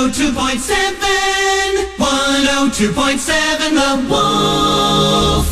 102.7, 102.7 The Wolf.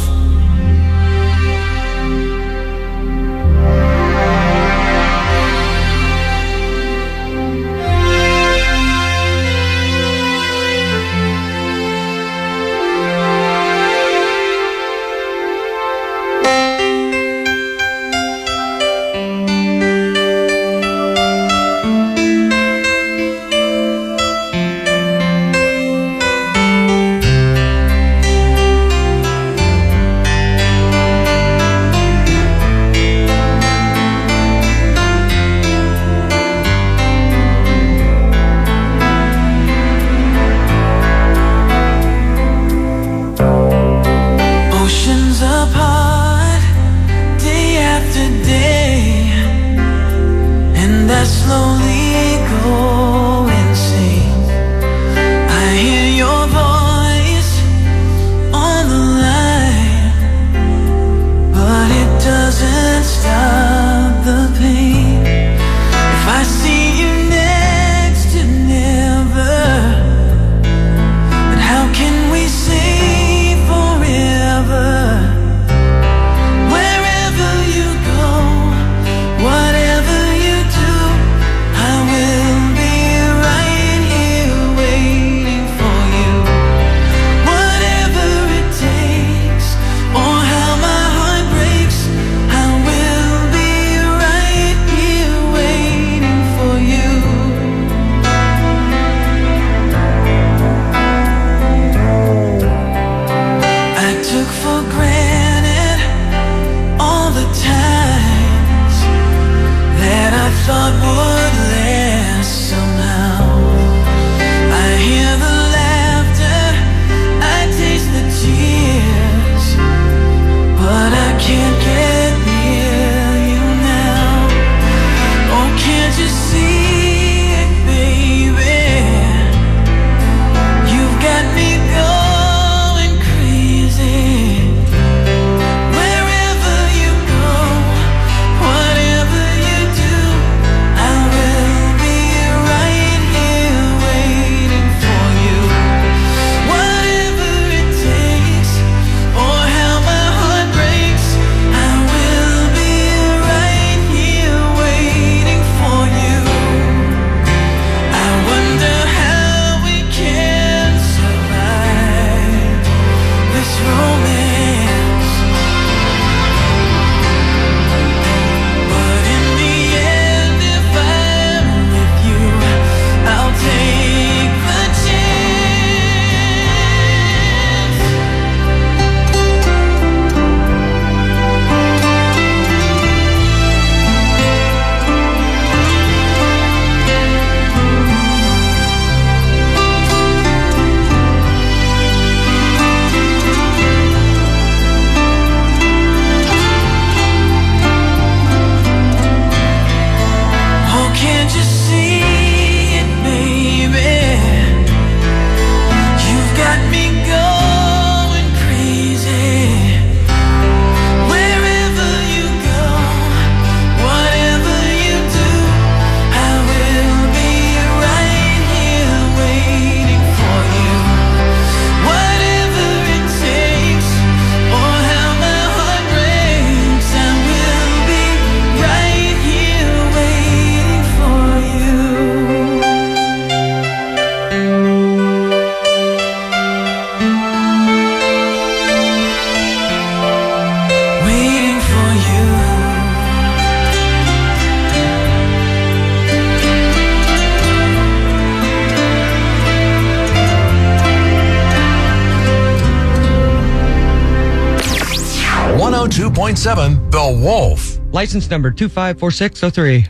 .7 The Wolf. License number 254603.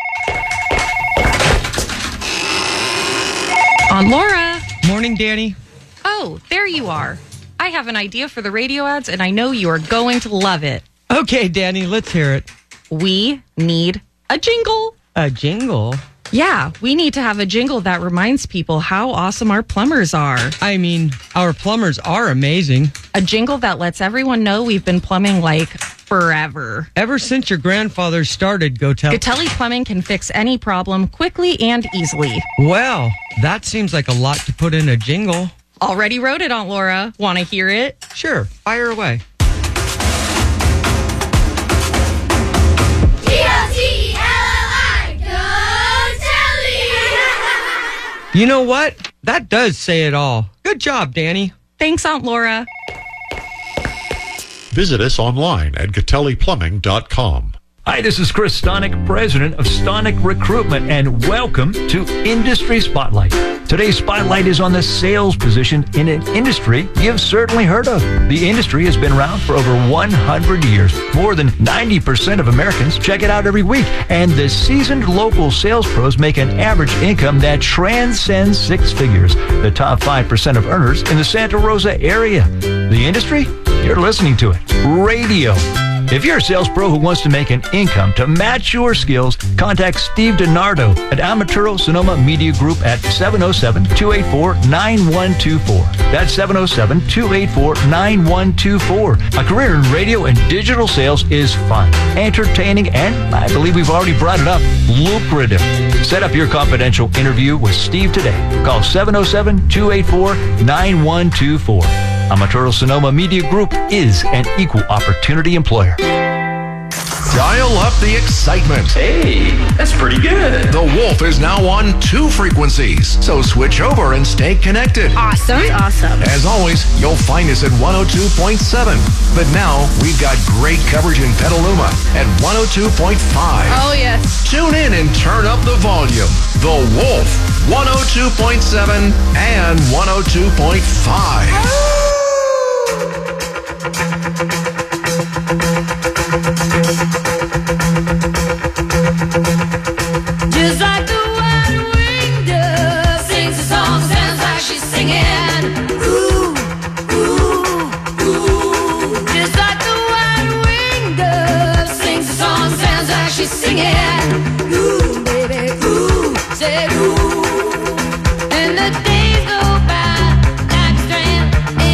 On Laura. Morning, Danny. Oh, there you are. I have an idea for the radio ads, and I know you are going to love it. Okay, Danny, let's hear it. We need a jingle. A jingle? Yeah, we need to have a jingle that reminds people how awesome our plumbers are. I mean, our plumbers are amazing. A jingle that lets everyone know we've been plumbing like forever. Ever since your grandfather started Gotelli. Gotelli Plumbing can fix any problem quickly and easily. Well, that seems like a lot to put in a jingle. Already wrote it, Aunt Laura. Want to hear it? Sure, fire away. You know what? That does say it all. Good job, Danny. Thanks, Aunt Laura. Visit us online at GotelliPlumbing.com. Hi, this is Chris Stonick, president of Stonick Recruitment, and welcome to Industry Spotlight. Today's spotlight is on the sales position in an industry you've certainly heard of. The industry has been around for over 100 years. More than 90% of Americans check it out every week, and the seasoned local sales pros make an average income that transcends six figures. The top 5% of earners in the Santa Rosa area. The industry? You're listening to it. Radio. If you're a sales pro who wants to make an income to match your skills, contact Steve DiNardo at Amaturo Sonoma Media Group at 707-284-9124. That's 707-284-9124. A career in radio and digital sales is fun, entertaining, and I believe we've already brought it up, lucrative. Set up your confidential interview with Steve today. Call 707-284-9124. Amaturo Sonoma Media Group is an equal opportunity employer. Dial up the excitement. Hey, that's pretty good. The Wolf is now on 2 frequencies, so switch over and stay connected. Awesome. As always, you'll find us at 102.7. But now we've got great coverage in Petaluma at 102.5. Oh, yes. Tune in and turn up the volume. The Wolf, 102.7 and 102.5. Just like the white-winged dove sings a song, sounds like she's singing. Ooh, ooh, ooh. Just like the white-winged dove sings a song, sounds like she's singing. Ooh, baby, ooh, said ooh. And the days go by like a strand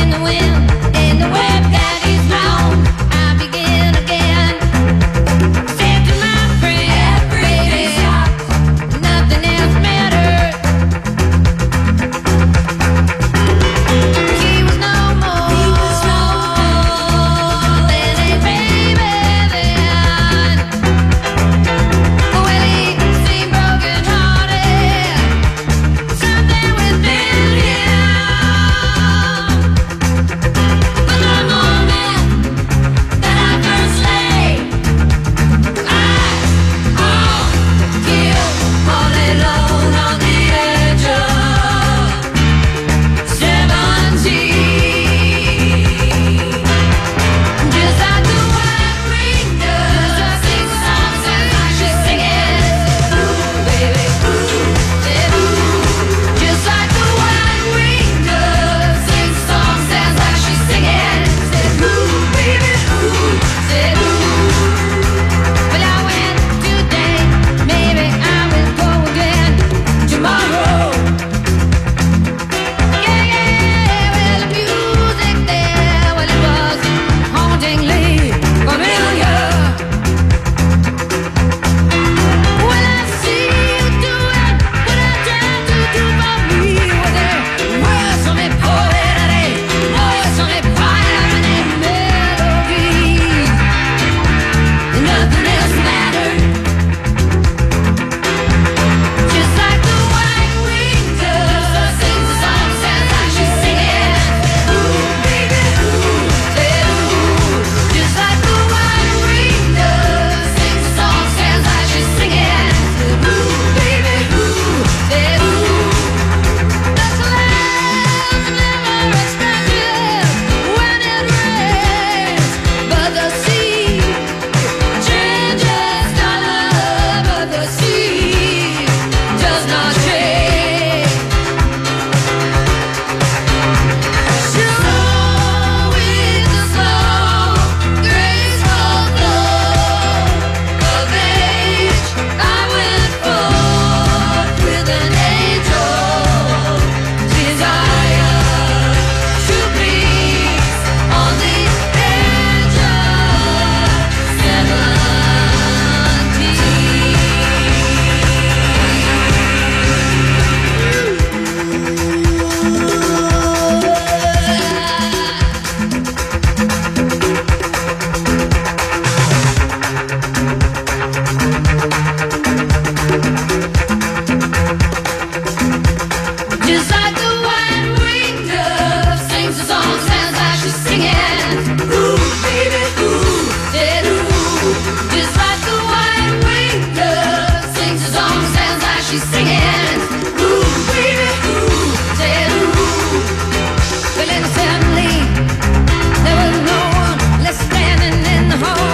Just like the white-winged dove sings a song, sounds like she's singing. Ooh, baby, ooh, said ooh. Just like the white-winged dove sings a song, sounds like she's singing. Ooh, baby, ooh, said ooh. But then suddenly there was no one left standing in the hall.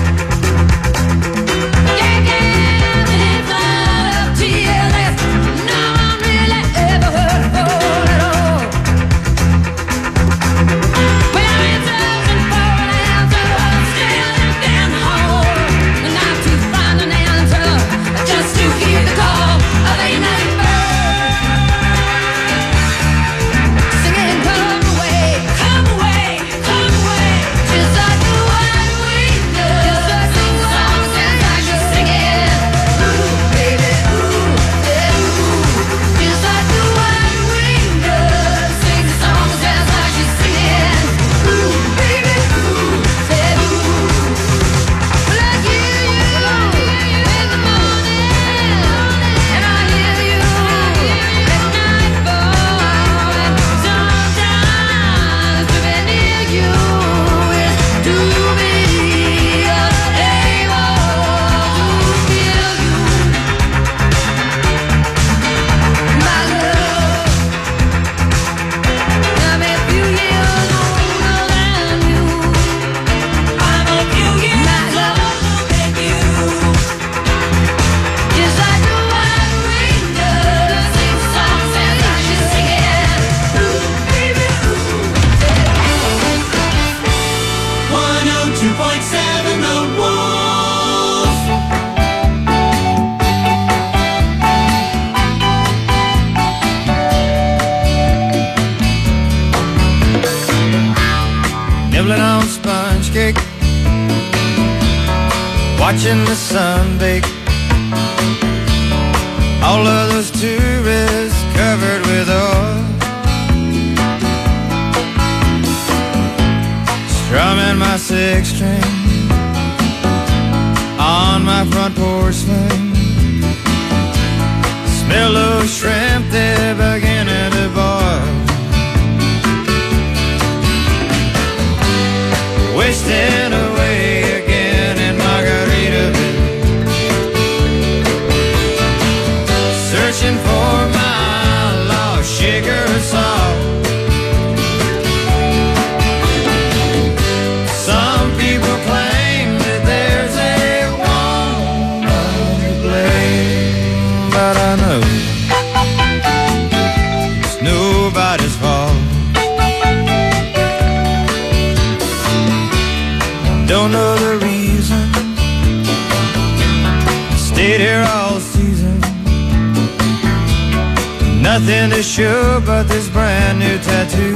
Watching the sun bake. All of those tourists covered with oil, strumming my six string on my front porch swing. Smell those shrimp, they're beginning to boil. Wasting away again in Margaritaville, searching for my lost sugar salt. Some people claim that there's a woman to blame, but I know it's nobody's fault. Don't know the reason, stayed here all season. Nothing to show but this brand new tattoo.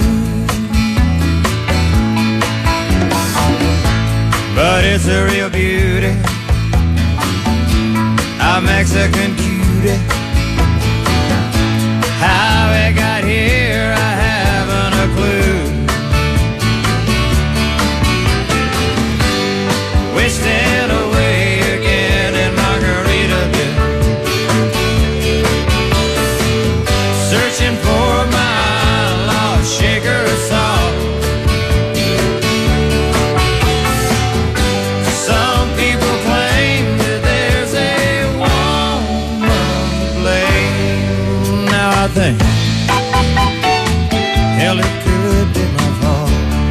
But it's a real beauty, a Mexican cutie. How it got here, I haven't a clue. Wasting away again in Margaritaville, searching for my lost sugar salt. Some people claim that there's a woman to blame. Now I think, hell, it could be my fault.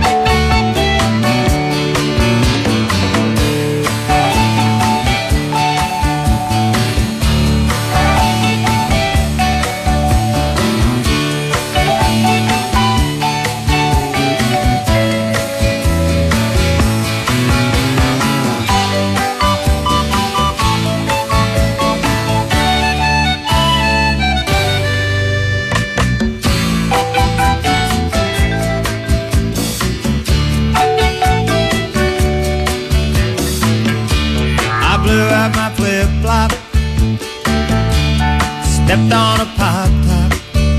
Stepped on a pop top,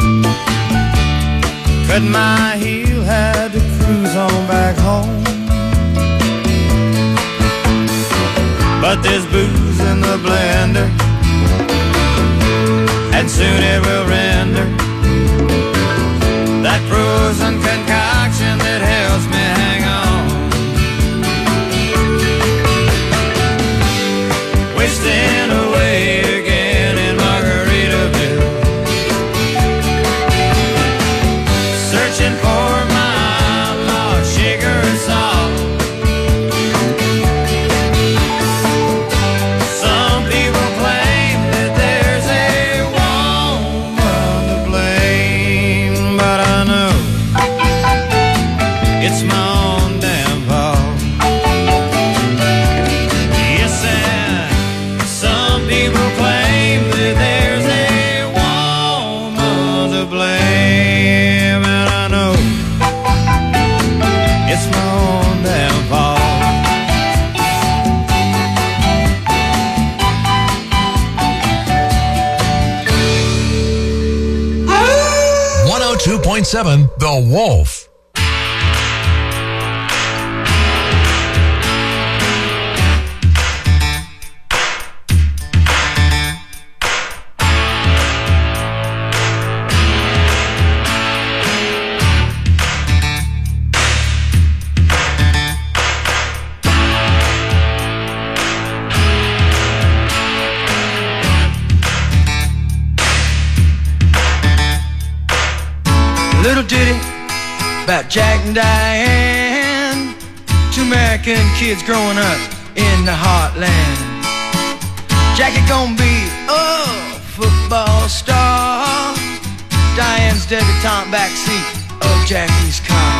cut my heel, had to cruise on back home. But there's booze in the blender, and soon it will render 102.7 The Wolf. Little ditty about Jack and Diane, two American kids growing up in the heartland. Jackie gonna be a football star, Diane's debutante backseat of Jackie's car.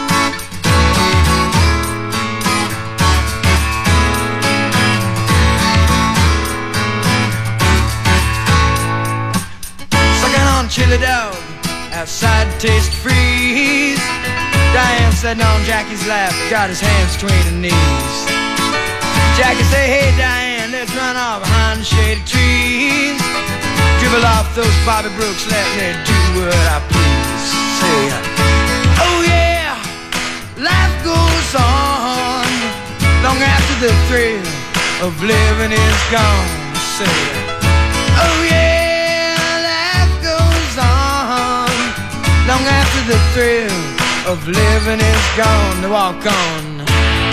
Sucking on chili dog outside Taste Freeze, Diane sitting on Jackie's lap, got his hands between her knees. Jackie say, hey Diane, let's run off behind the shady trees, dribble off those Bobby Brooks, let me do what I please. Say, oh yeah, life goes on long after the thrill of living is gone. Say, oh yeah, long after the thrill of living is gone. To walk on.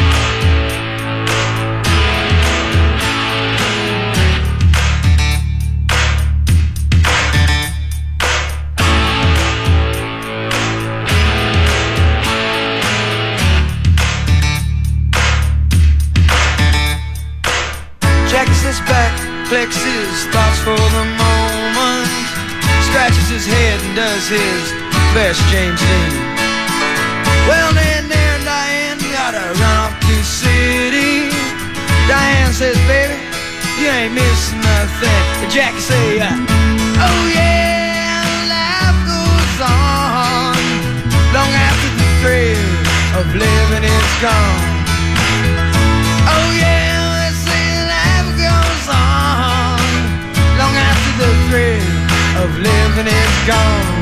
Jackie sits back, flexes thoughts for the moment, scratches his head and does his best James Dean. Well then there Diane gotta run off to the city. Diane says, baby, you ain't missing nothing. And Jackie say, oh yeah, life goes on long after the thrill of living is gone. Oh yeah, they say life goes on long after the thrill of living is gone.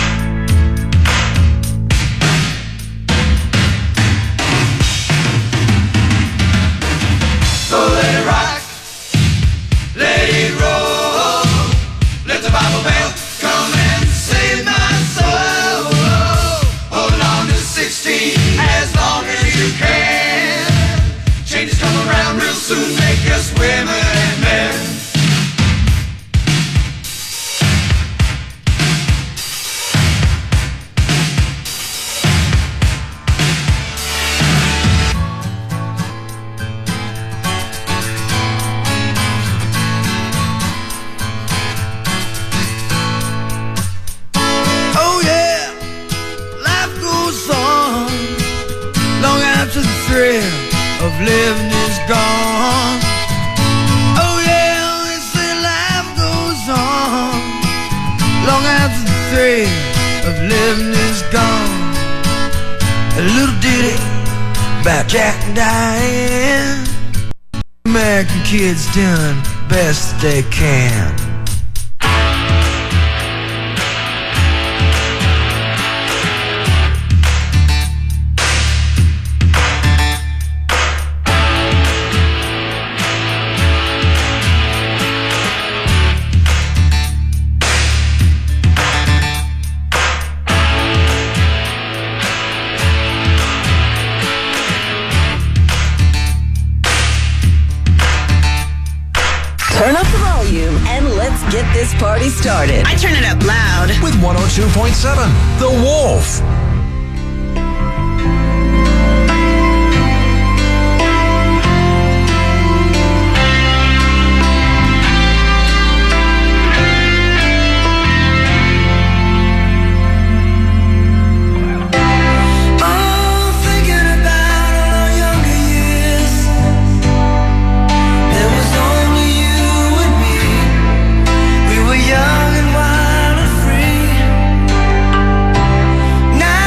So let it rock, let it roll, let the Bible belt come and save my soul. Hold on to 16 as long as you can. Changes come around real soon, make us women and men. Of living is gone. Oh yeah, they say life goes on long after the thrill of living is gone. A little ditty about Jack and Diane, American kids doing best they can. Get this party started. I turn it up loud. With 102.7 The Wolf. Young and wild and free. Now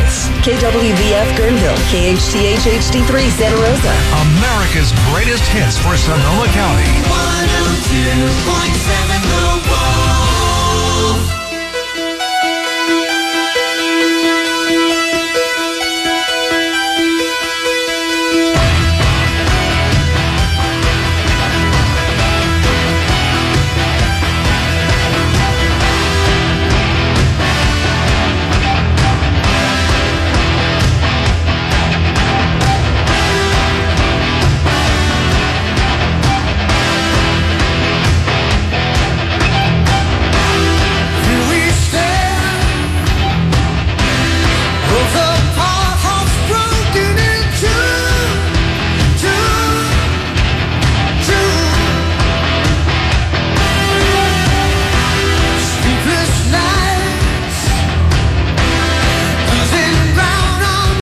Pulse, KWVF Guerneville, KHTH HD3 Santa Rosa. America's greatest hits for Sonoma County. 102.7 The Wolf.